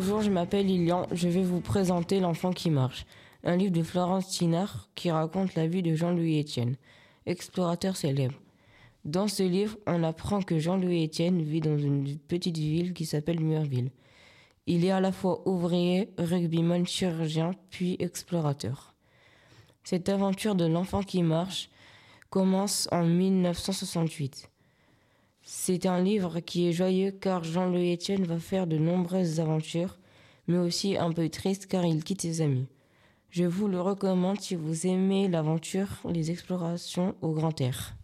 Bonjour, je m'appelle Lilian, je vais vous présenter L'enfant qui marche, un livre de Florence Tinard qui raconte la vie de Jean-Louis Étienne, explorateur célèbre. Dans ce livre, on apprend que Jean-Louis Étienne vit dans une petite ville qui s'appelle Murville. Il est à la fois ouvrier, rugbyman, chirurgien, puis explorateur. Cette aventure de l'enfant qui marche commence en 1968. C'est un livre qui est joyeux car Jean-Louis Étienne va faire de nombreuses aventures, mais aussi un peu triste car il quitte ses amis. Je vous le recommande si vous aimez l'aventure, les explorations au grand air.